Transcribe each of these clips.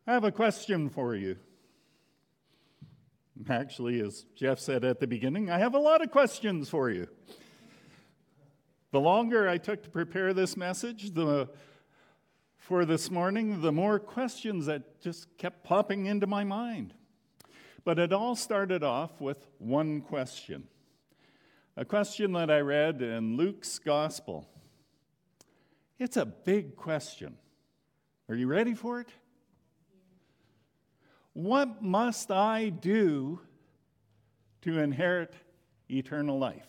I have a question for you. Actually, as Jeff said at the beginning, I have a lot of questions for you. The longer I took to prepare this message for this morning, the more questions that just kept popping into my mind. But it all started off with one question. A question that I read in Luke's Gospel. It's a big question. Are you ready for it? What must I do to inherit eternal life?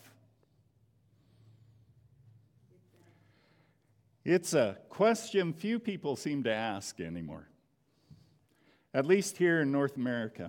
It's a question few people seem to ask anymore, at least here in North America.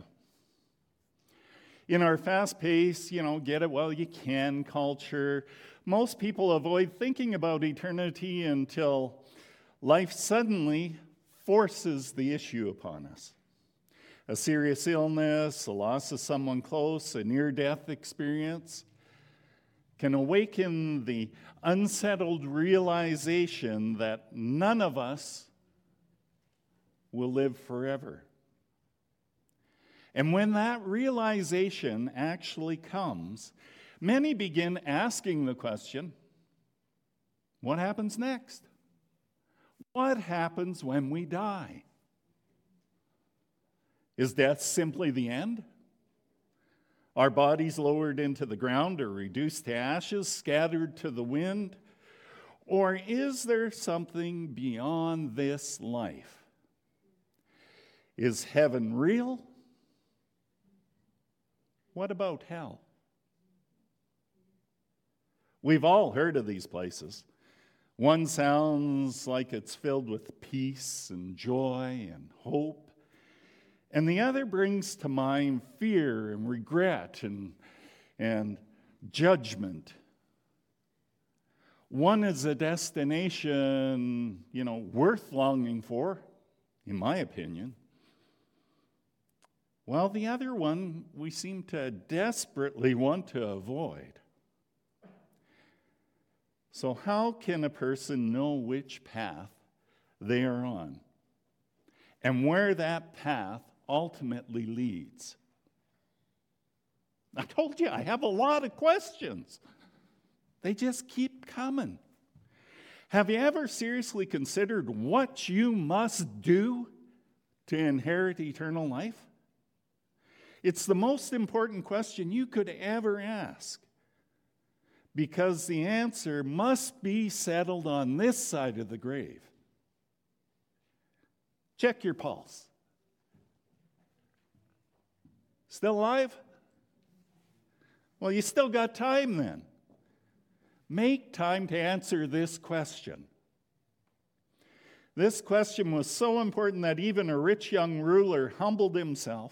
In our fast-paced, get it while you can culture, most people avoid thinking about eternity until life suddenly forces the issue upon us. A serious illness, a loss of someone close, a near-death experience can awaken the unsettled realization that none of us will live forever. And when that realization actually comes, many begin asking the question, what happens next? What happens when we die? Is death simply the end? Are bodies lowered into the ground or reduced to ashes, scattered to the wind? Or is there something beyond this life? Is heaven real? What about hell? We've all heard of these places. One sounds like it's filled with peace and joy and hope. And the other brings to mind fear and regret and judgment. One is a destination, worth longing for, in my opinion. While the other one we seem to desperately want to avoid. So how can a person know which path they are on and where that path ultimately leads? I told you I have a lot of questions. They just keep coming. Have you ever seriously considered what you must do to inherit eternal life? It's the most important question you could ever ask, because the answer must be settled on this side of the grave. Check your pulse. Still alive? Well, you still got time then. Make time to answer this question. This question was so important that even a rich young ruler humbled himself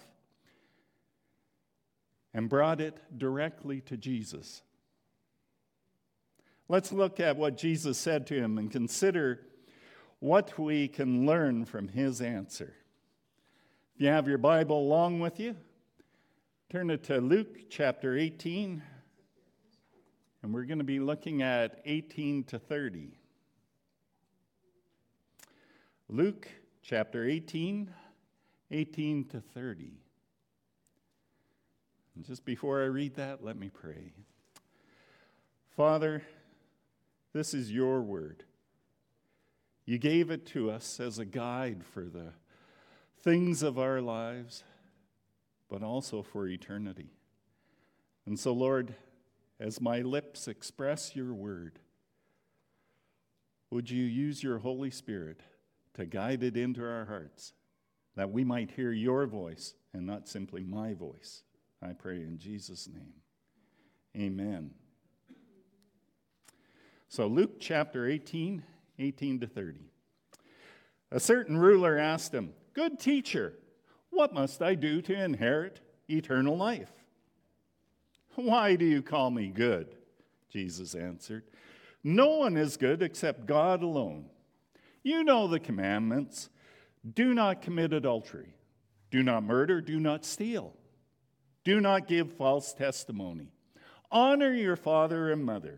and brought it directly to Jesus. Let's look at what Jesus said to him and consider what we can learn from his answer. If you have your Bible along with you, turn it to Luke chapter 18, and we're going to be looking at 18 to 30. Luke chapter 18, 18 to 30. And just before I read that, let me pray. Father, this is your word. You gave it to us as a guide for the things of our lives, but also for eternity. And so, Lord, as my lips express your word, would you use your Holy Spirit to guide it into our hearts, that we might hear your voice and not simply my voice. I pray in Jesus' name. Amen. So Luke chapter 18, 18 to 30. A certain ruler asked him, "Good teacher, what must I do to inherit eternal life?" "Why do you call me good?" Jesus answered. "No one is good except God alone. You know the commandments. Do not commit adultery. Do not murder. Do not steal. Do not give false testimony. Honor your father and mother."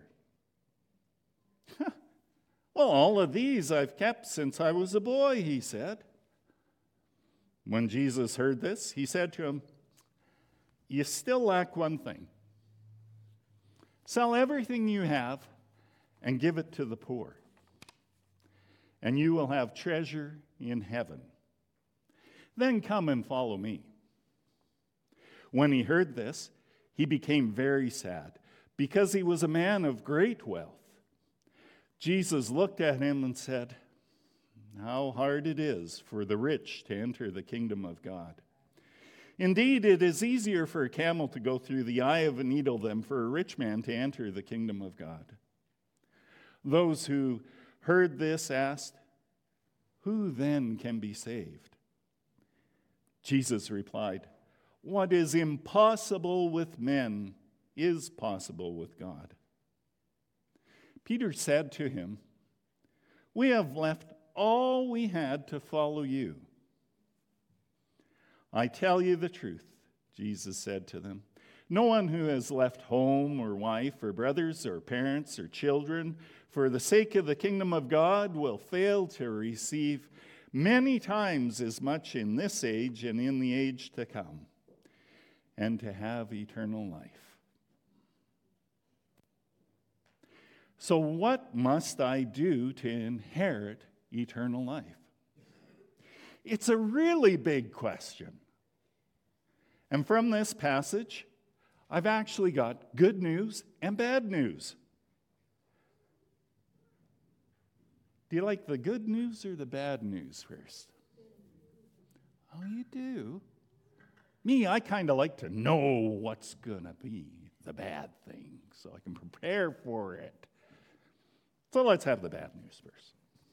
"Well, all of these I've kept since I was a boy," he said. When Jesus heard this, he said to him, "You still lack one thing. Sell everything you have and give it to the poor, and you will have treasure in heaven. Then come and follow me." When he heard this, he became very sad, because he was a man of great wealth. Jesus looked at him and said, "How hard it is for the rich to enter the kingdom of God. Indeed, it is easier for a camel to go through the eye of a needle than for a rich man to enter the kingdom of God." Those who heard this asked, "Who then can be saved?" Jesus replied, "What is impossible with men is possible with God." Peter said to him, "We have left all we had to follow you." "I tell you the truth," Jesus said to them. "No one who has left home or wife or brothers or parents or children for the sake of the kingdom of God will fail to receive many times as much in this age and in the age to come, and to have eternal life." So what must I do to inherit eternal life? It's a really big question. And from this passage, I've actually got good news and bad news. Do you like the good news or the bad news first? Oh, you do? Me, I kind of like to know what's going to be the bad thing so I can prepare for it. So let's have the bad news first.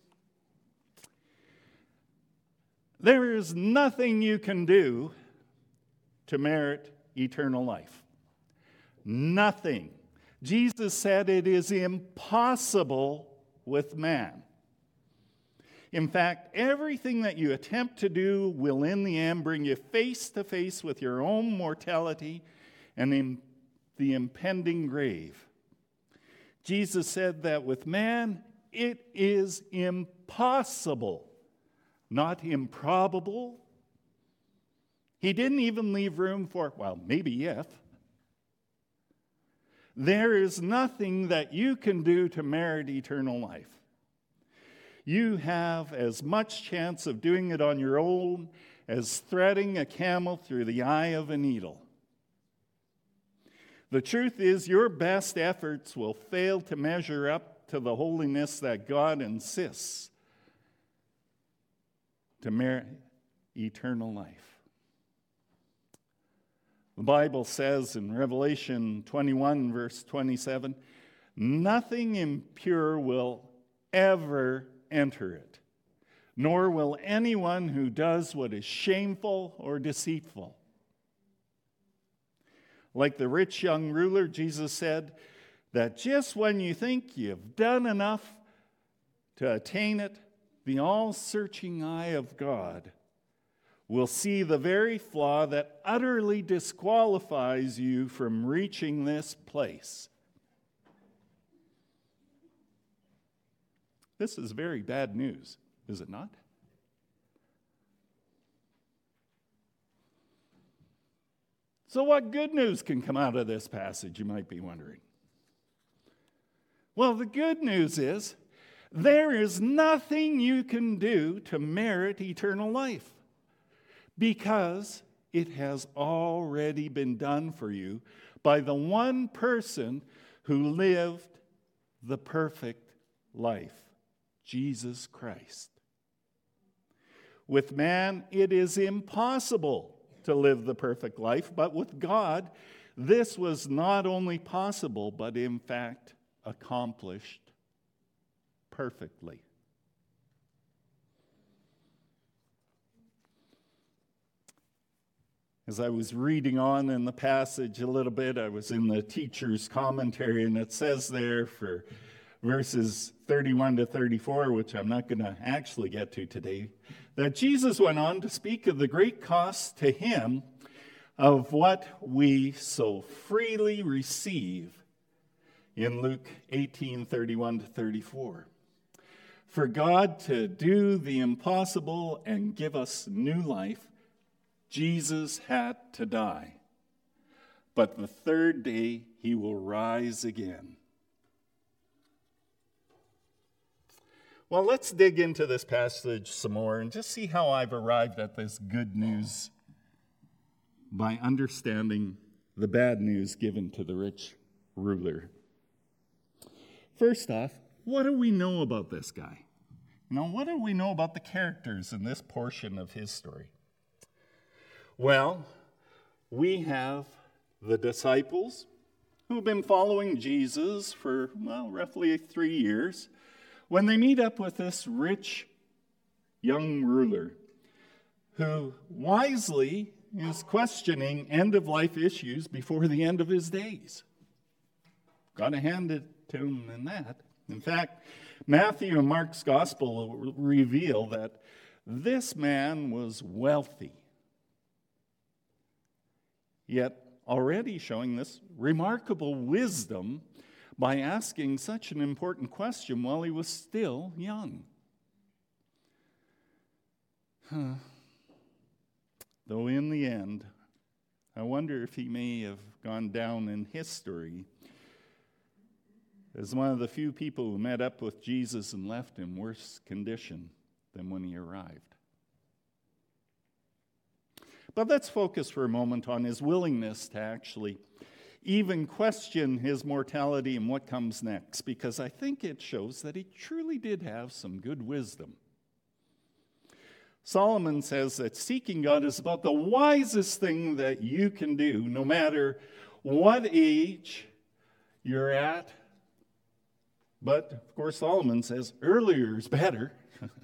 There is nothing you can do to merit eternal life. Nothing. Jesus said it is impossible with man. In fact, everything that you attempt to do will in the end bring you face to face with your own mortality and in the impending grave. Jesus said that with man, it is impossible, not improbable. He didn't even leave room for, well, maybe if. There is nothing that you can do to merit eternal life. You have as much chance of doing it on your own as threading a camel through the eye of a needle. The truth is, your best efforts will fail to measure up to the holiness that God insists to merit eternal life. The Bible says in Revelation 21, verse 27, "Nothing impure will ever enter it, nor will anyone who does what is shameful or deceitful." Like the rich young ruler, Jesus said that just when you think you've done enough to attain it, the all-searching eye of God will see the very flaw that utterly disqualifies you from reaching this place. This is very bad news, is it not? So what good news can come out of this passage, you might be wondering? Well, the good news is there is nothing you can do to merit eternal life, because it has already been done for you by the one person who lived the perfect life, Jesus Christ. With man, it is impossible to live the perfect life, but with God, this was not only possible, but in fact accomplished perfectly. As I was reading on in the passage a little bit, I was in the teacher's commentary, and it says there for verses 31 to 34, which I'm not going to actually get to today, that Jesus went on to speak of the great cost to him of what we so freely receive in Luke 18:31 to 34. For God to do the impossible and give us new life Jesus had to die, but the third day he will rise again. Well, let's dig into this passage some more and just see how I've arrived at this good news by understanding the bad news given to the rich ruler. First off, what do we know about this guy? What do we know about the characters in this portion of his story? Well, we have the disciples who've been following Jesus for, roughly 3 years, when they meet up with this rich young ruler who wisely is questioning end-of-life issues before the end of his days. Got to hand it to him in that. In fact, Matthew and Mark's gospel reveal that this man was wealthy, yet already showing this remarkable wisdom by asking such an important question while he was still young. Though in the end, I wonder if he may have gone down in history as one of the few people who met up with Jesus and left in worse condition than when he arrived. But let's focus for a moment on his willingness to actually even question his mortality and what comes next, because I think it shows that he truly did have some good wisdom. Solomon says that seeking God is about the wisest thing that you can do, no matter what age you're at. But, of course, Solomon says earlier is better.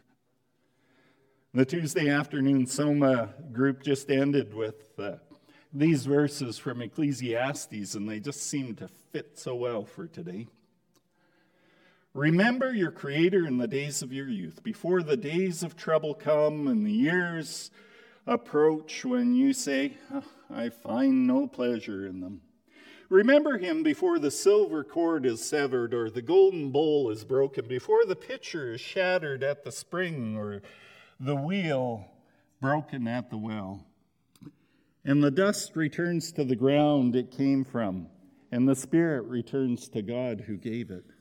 The Tuesday afternoon Soma group just ended with these verses from Ecclesiastes, and they just seem to fit so well for today. Remember your Creator in the days of your youth, before the days of trouble come and the years approach when you say, I find no pleasure in them. Remember him before the silver cord is severed or the golden bowl is broken, before the pitcher is shattered at the spring or the wheel broken at the well. And the dust returns to the ground it came from, and the spirit returns to God who gave it.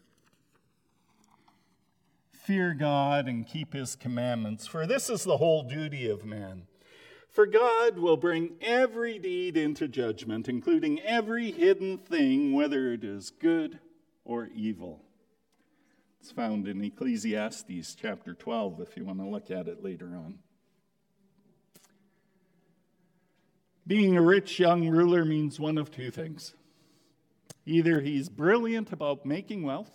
Fear God and keep his commandments, for this is the whole duty of man. For God will bring every deed into judgment, including every hidden thing, whether it is good or evil. It's found in Ecclesiastes chapter 12, if you want to look at it later on. Being a rich young ruler means one of two things. Either he's brilliant about making wealth,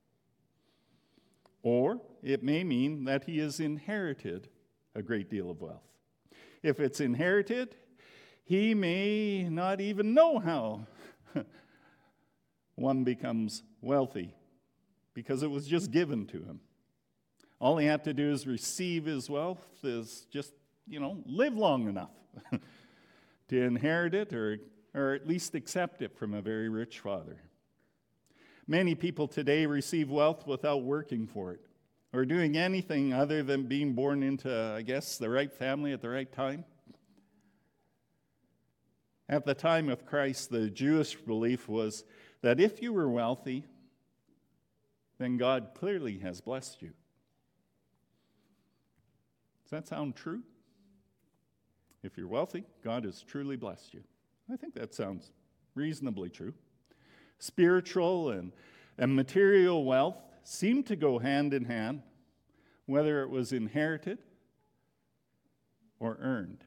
or it may mean that he has inherited a great deal of wealth. If it's inherited, he may not even know how one becomes wealthy because it was just given to him. All he had to do is receive his wealth, is just, live long enough to inherit it or at least accept it from a very rich father. Many people today receive wealth without working for it or doing anything other than being born into, the right family at the right time. At the time of Christ, the Jewish belief was that if you were wealthy, then God clearly has blessed you. Does that sound true? If you're wealthy, God has truly blessed you. I think that sounds reasonably true. Spiritual and material wealth seemed to go hand in hand, whether it was inherited or earned.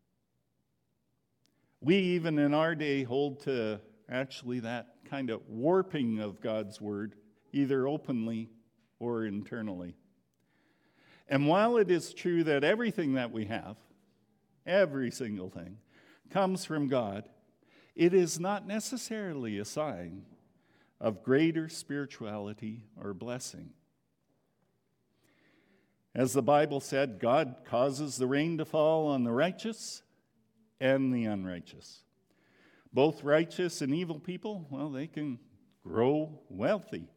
We even in our day hold to actually that kind of warping of God's word, either openly or internally. And while it is true that everything that we have, every single thing, comes from God, it is not necessarily a sign of greater spirituality or blessing. As the Bible said, God causes the rain to fall on the righteous and the unrighteous. Both righteous and evil people, they can grow wealthy.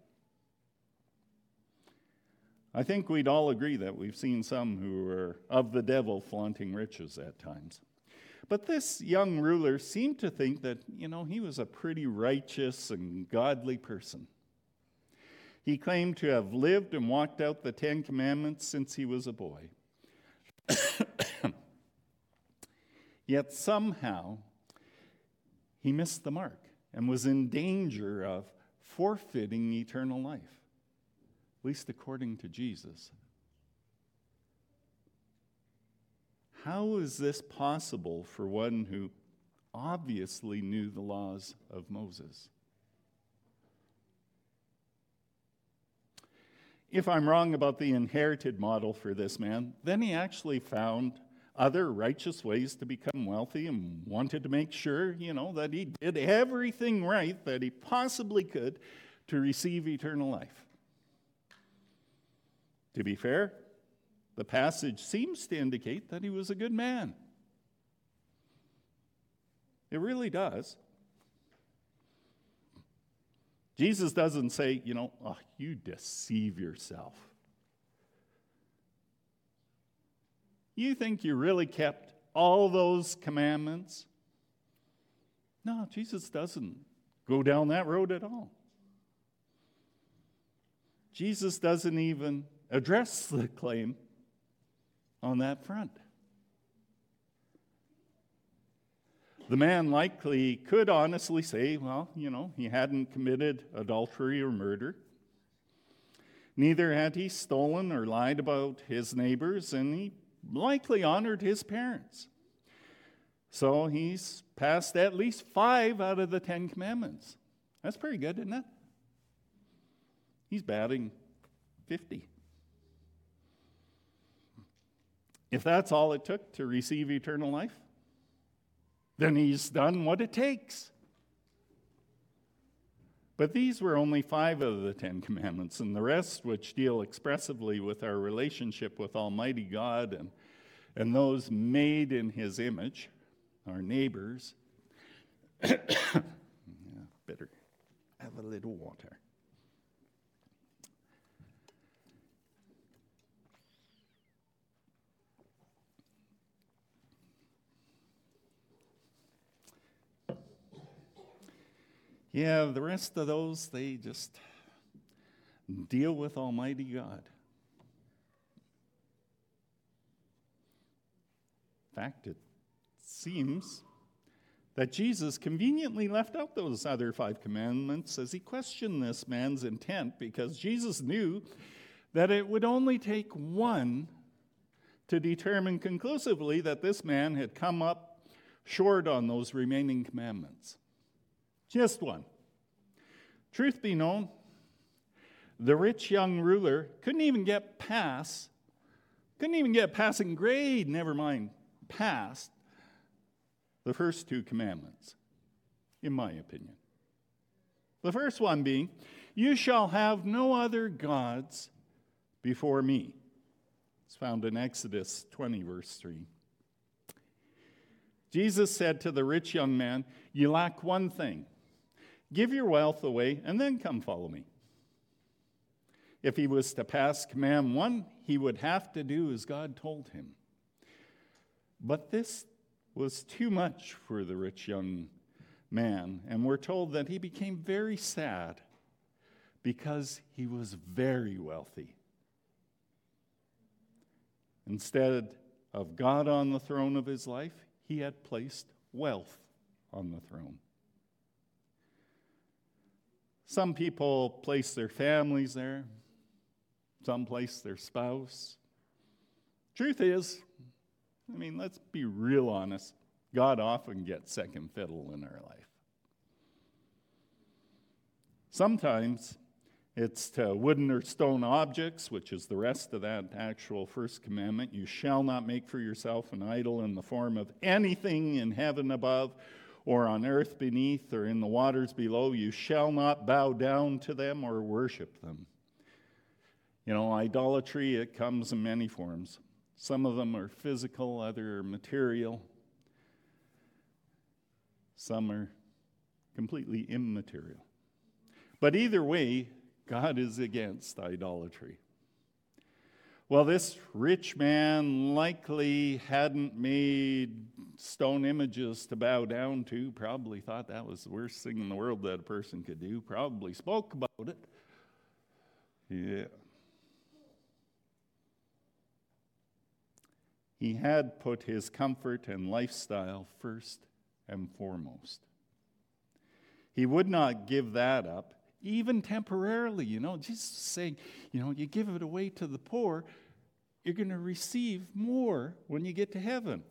I think we'd all agree that we've seen some who are of the devil flaunting riches at times. But this young ruler seemed to think that, he was a pretty righteous and godly person. He claimed to have lived and walked out the 10 Commandments since he was a boy. Yet somehow, he missed the mark and was in danger of forfeiting eternal life, at least according to Jesus. How is this possible for one who obviously knew the laws of Moses? If I'm wrong about the inherited model for this man, then he actually found other righteous ways to become wealthy and wanted to make sure, that he did everything right that he possibly could to receive eternal life. To be fair, the passage seems to indicate that he was a good man. It really does. Jesus doesn't say, you deceive yourself. You think you really kept all those commandments? No, Jesus doesn't go down that road at all. Jesus doesn't even address the claim on that front. The man likely could honestly say, he hadn't committed adultery or murder. Neither had he stolen or lied about his neighbors, and he likely honored his parents. So he's passed at least 5 out of the 10 Commandments. That's pretty good, isn't it? He's batting 50. If that's all it took to receive eternal life, then he's done what it takes. But these were only 5 of the 10 Commandments, and the rest, which deal expressively with our relationship with Almighty God and those made in His image, our neighbors. Better have a little water. Yeah, the rest of those, they just deal with Almighty God. In fact, it seems that Jesus conveniently left out those other 5 commandments as he questioned this man's intent, because Jesus knew that it would only take one to determine conclusively that this man had come up short on those remaining commandments. Just one. Truth be known, the rich young ruler couldn't even get passing grade, never mind past the first 2 commandments, in my opinion. The first one being, you shall have no other gods before me. It's found in Exodus 20, verse 3. Jesus said to the rich young man, you lack one thing. Give your wealth away and then come follow me. If he was to pass command 1, he would have to do as God told him. But this was too much for the rich young man, and we're told that he became very sad because he was very wealthy. Instead of God on the throne of his life, he had placed wealth on the throne. Some people place their families there. Some place their spouse. Truth is, let's be real honest. God often gets second fiddle in our life. Sometimes it's to wooden or stone objects, which is the rest of that actual first commandment. You shall not make for yourself an idol in the form of anything in heaven above, or on earth beneath, or in the waters below. You shall not bow down to them or worship them. Idolatry, it comes in many forms. Some of them are physical, other are material. Some are completely immaterial. But either way, God is against idolatry. Well, this rich man likely hadn't made stone images to bow down to, probably thought that was the worst thing in the world that a person could do, probably spoke about it. Yeah. He had put his comfort and lifestyle first and foremost. He would not give that up, even temporarily, just saying, you give it away to the poor, you're going to receive more when you get to heaven.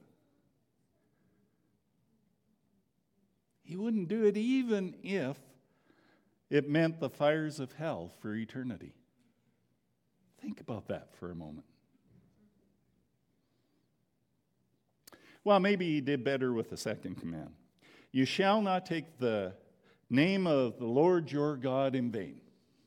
He wouldn't do it even if it meant the fires of hell for eternity. Think about that for a moment. Well, maybe he did better with the second command. You shall not take the name of the Lord your God in vain.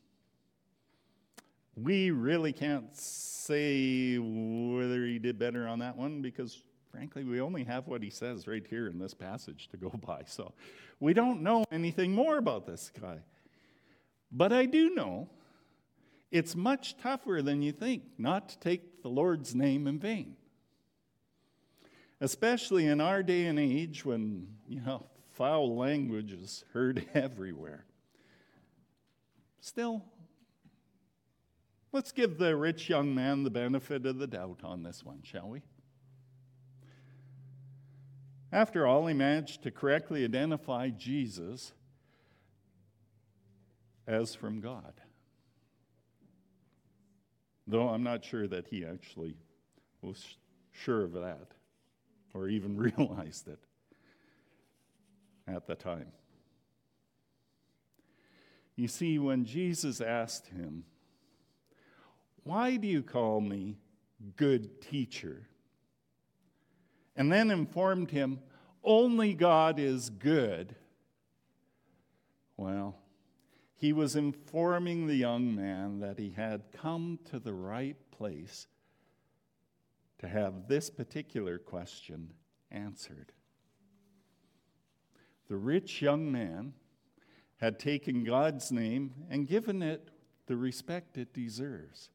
We really can't say whether he did better on that one because, frankly, we only have what he says right here in this passage to go by. So we don't know anything more about this guy. But I do know it's much tougher than you think not to take the Lord's name in vain. Especially in our day and age when, foul language is heard everywhere. Still, let's give the rich young man the benefit of the doubt on this one, shall we? After all, he managed to correctly identify Jesus as from God. Though I'm not sure that he actually was sure of that or even realized it at the time. You see, when Jesus asked him, "Why do you call me good teacher?" and then informed him, "Only God is good," well, he was informing the young man that he had come to the right place to have this particular question answered. The rich young man had taken God's name and given it the respect it deserves.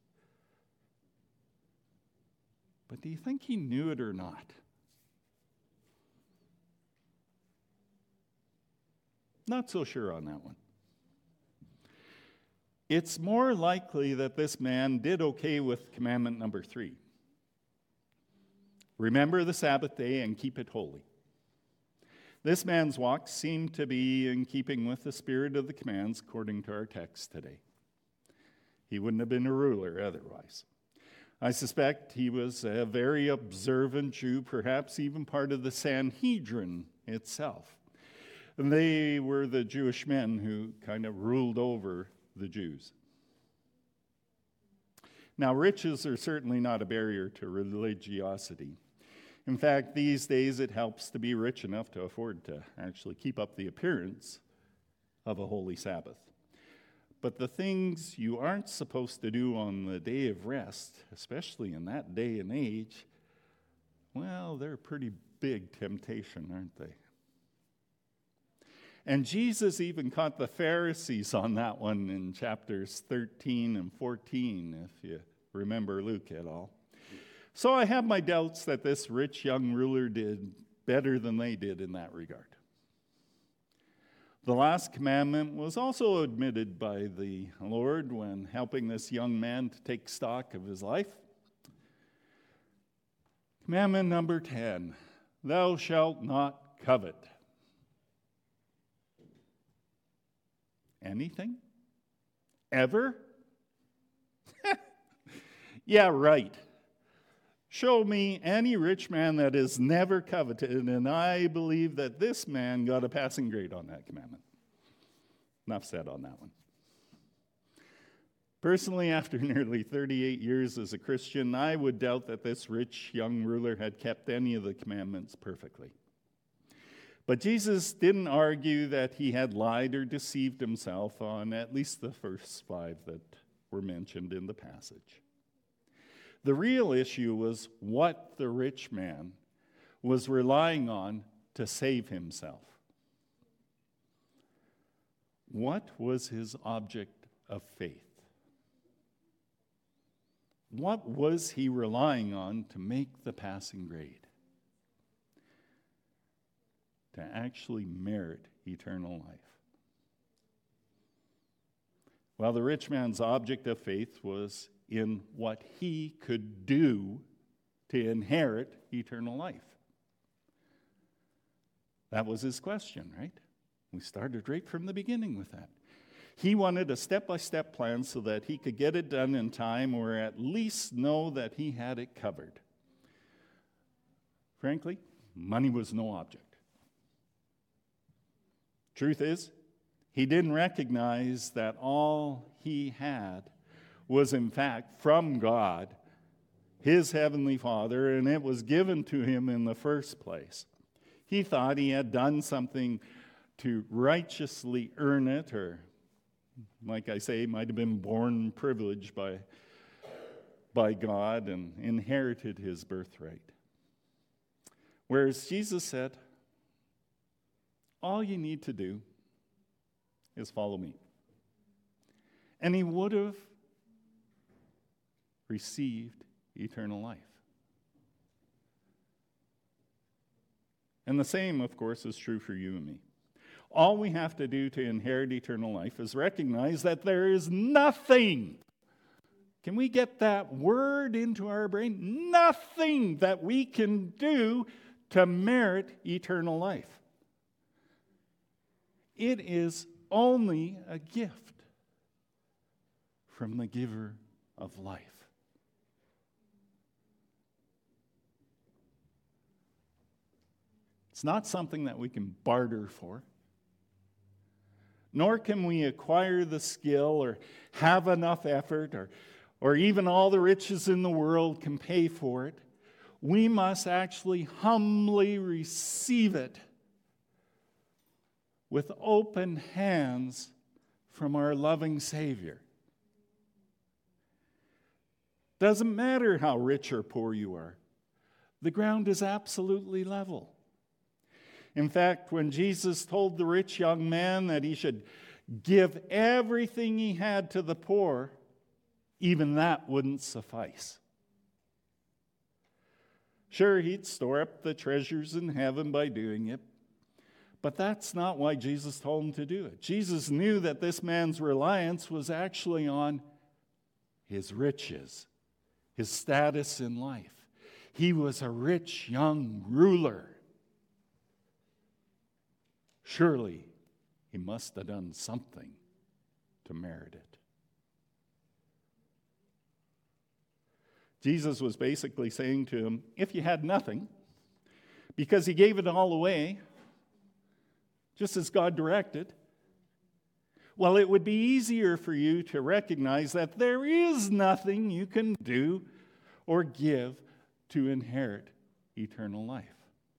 But do you think he knew it or not? Not so sure on that one. It's more likely that this man did okay with commandment number 3. Remember the Sabbath day and keep it holy. This man's walk seemed to be in keeping with the spirit of the commands according to our text today. He wouldn't have been a ruler otherwise. I suspect he was a very observant Jew, perhaps even part of the Sanhedrin itself. And they were the Jewish men who kind of ruled over the Jews. Now, riches are certainly not a barrier to religiosity. In fact, these days it helps to be rich enough to afford to actually keep up the appearance of a holy Sabbath. But the things you aren't supposed to do on the day of rest, especially in that day and age, well, they're a pretty big temptation, aren't they? And Jesus even caught the Pharisees on that one in chapters 13 and 14, if you remember Luke at all. So I have my doubts that this rich young ruler did better than they did in that regard. The last commandment was also admitted by the Lord when helping this young man to take stock of his life. Commandment number 10, thou shalt not covet. Anything? Ever? Yeah, right. Show me any rich man that has never coveted, and I believe that this man got a passing grade on that commandment. Enough said on that one. Personally, after nearly 38 years as a Christian, I would doubt that this rich young ruler had kept any of the commandments perfectly. But Jesus didn't argue that he had lied or deceived himself on at least the first 5 that were mentioned in the passage. The real issue was what the rich man was relying on to save himself. What was his object of faith? What was he relying on to make the passing grade? To actually merit eternal life. Well, the rich man's object of faith was in what he could do to inherit eternal life. That was his question, right? We started right from the beginning with that. He wanted a step-by-step plan so that he could get it done in time, or at least know that he had it covered. Frankly, money was no object. Truth is, he didn't recognize that all he had was in fact from God, his heavenly Father, and it was given to him in the first place. He thought he had done something to righteously earn it, or, like I say, might have been born privileged by God and inherited his birthright. Whereas Jesus said, all you need to do is follow me. And he would have received eternal life. And the same, of course, is true for you and me. All we have to do to inherit eternal life is recognize that there is nothing. Can we get that word into our brain? Nothing that we can do to merit eternal life. It is only a gift from the giver of life. It's not something that we can barter for. Nor can we acquire the skill or have enough effort or even all the riches in the world can pay for it. We must actually humbly receive it with open hands from our loving Savior. Doesn't matter how rich or poor you are. The ground is absolutely level. In fact, when Jesus told the rich young man that he should give everything he had to the poor, even that wouldn't suffice. Sure, he'd store up the treasures in heaven by doing it, but that's not why Jesus told him to do it. Jesus knew that this man's reliance was actually on his riches, his status in life. He was a rich young ruler. Surely, he must have done something to merit it. Jesus was basically saying to him, if you had nothing, because he gave it all away, just as God directed, well, it would be easier for you to recognize that there is nothing you can do or give to inherit eternal life.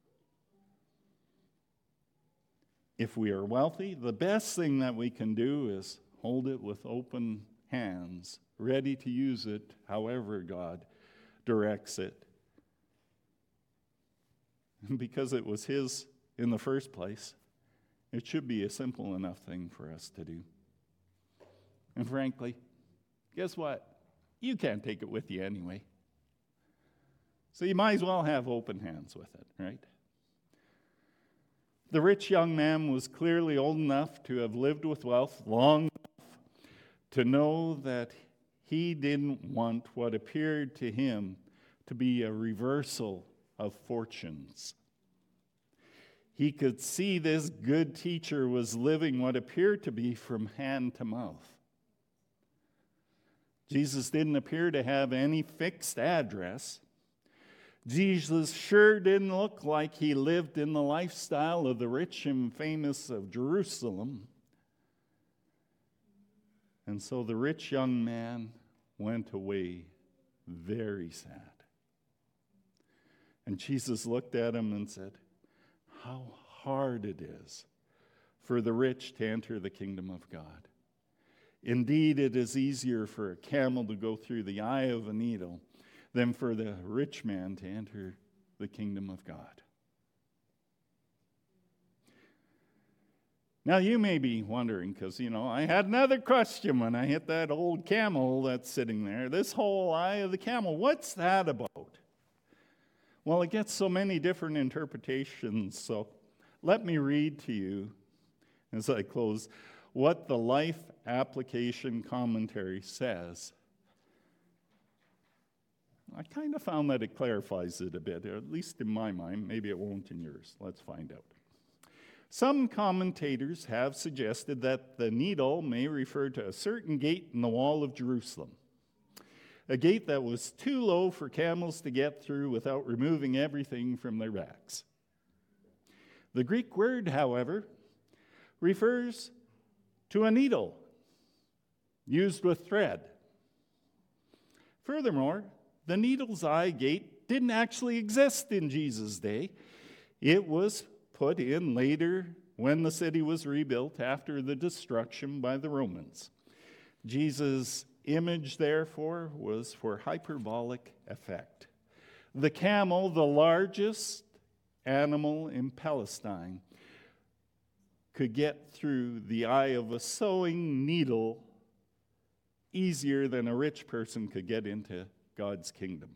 If we are wealthy, the best thing that we can do is hold it with open hands, ready to use it however God directs it. And because it was his in the first place, it should be a simple enough thing for us to do. And frankly, guess what? You can't take it with you anyway. So you might as well have open hands with it, right? The rich young man was clearly old enough to have lived with wealth long enough to know that he didn't want what appeared to him to be a reversal of fortunes. He could see this good teacher was living what appeared to be from hand to mouth. Jesus didn't appear to have any fixed address. Jesus sure didn't look like he lived in the lifestyle of the rich and famous of Jerusalem. And so the rich young man went away very sad. And Jesus looked at him and said, how hard it is for the rich to enter the kingdom of God. Indeed, it is easier for a camel to go through the eye of a needle than for the rich man to enter the kingdom of God. Now, you may be wondering, because, I had another question when I hit that old camel that's sitting there. This whole eye of the camel, what's that about? Well, it gets so many different interpretations, so let me read to you, as I close, what the Life Application Commentary says. I kind of found that it clarifies it a bit, at least in my mind. Maybe it won't in yours. Let's find out. Some commentators have suggested that the needle may refer to a certain gate in the wall of Jerusalem, a gate that was too low for camels to get through without removing everything from their backs. The Greek word, however, refers to a needle used with thread. Furthermore, the needle's eye gate didn't actually exist in Jesus' day. It was put in later when the city was rebuilt after the destruction by the Romans. Jesus' image, therefore, was for hyperbolic effect. The camel, the largest animal in Palestine, could get through the eye of a sewing needle easier than a rich person could get into God's kingdom.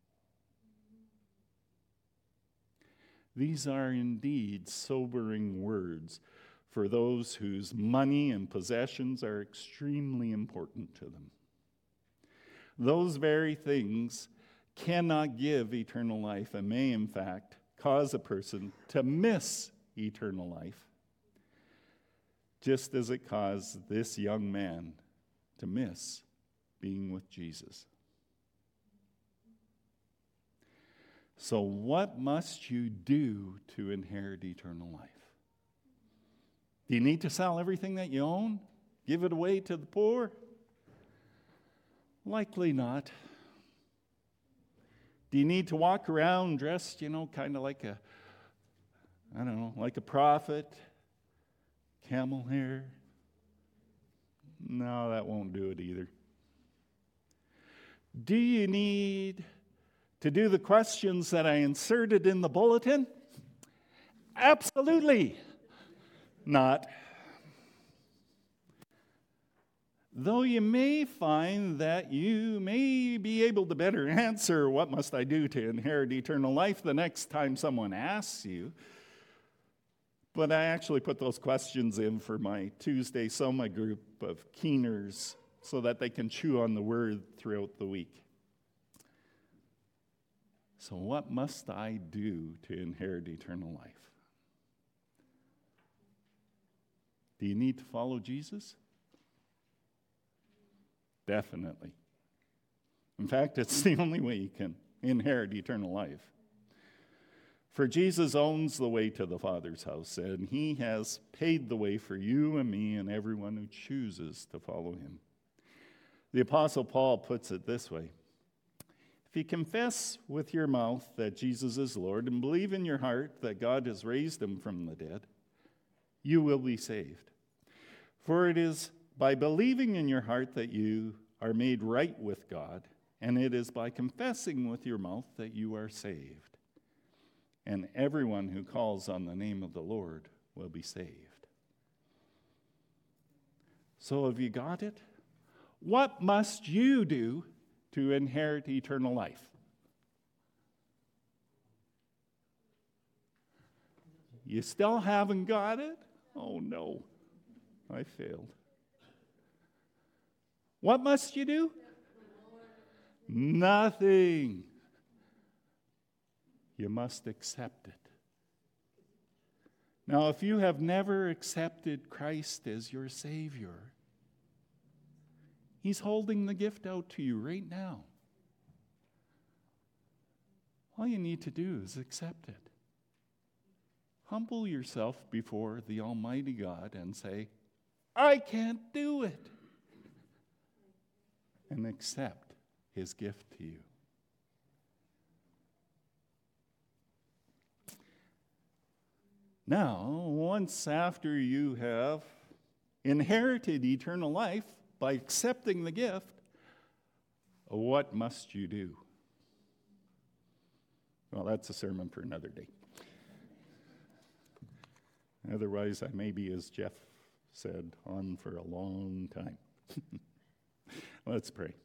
These are indeed sobering words for those whose money and possessions are extremely important to them. Those very things cannot give eternal life and may, in fact, cause a person to miss eternal life, just as it caused this young man to miss being with Jesus. So what must you do to inherit eternal life? Do you need to sell everything that you own? Give it away to the poor? Likely not. Do you need to walk around dressed, kind of like like a prophet? Camel hair? No, that won't do it either. Do you need to do the questions that I inserted in the bulletin? Absolutely not. Though you may find that you may be able to better answer what must I do to inherit eternal life the next time someone asks you. But I actually put those questions in for my Tuesday Soma group of keeners so that they can chew on the word throughout the week. So what must I do to inherit eternal life? Do you need to follow Jesus? Definitely. In fact, it's the only way you can inherit eternal life. For Jesus owns the way to the Father's house, and he has paid the way for you and me and everyone who chooses to follow him. The Apostle Paul puts it this way: if you confess with your mouth that Jesus is Lord and believe in your heart that God has raised him from the dead, you will be saved. For it is by believing in your heart that you are made right with God, and it is by confessing with your mouth that you are saved. And everyone who calls on the name of the Lord will be saved. So have you got it? What must you do to inherit eternal life? You still haven't got it? Oh no, I failed. What must you do? Nothing. You must accept it. Now, if you have never accepted Christ as your Savior, he's holding the gift out to you right now. All you need to do is accept it. Humble yourself before the Almighty God and say, I can't do it. And accept his gift to you. Now, once after you have inherited eternal life by accepting the gift, what must you do? Well, that's a sermon for another day. Otherwise, I may be, as Jeff said, on for a long time. Let's pray.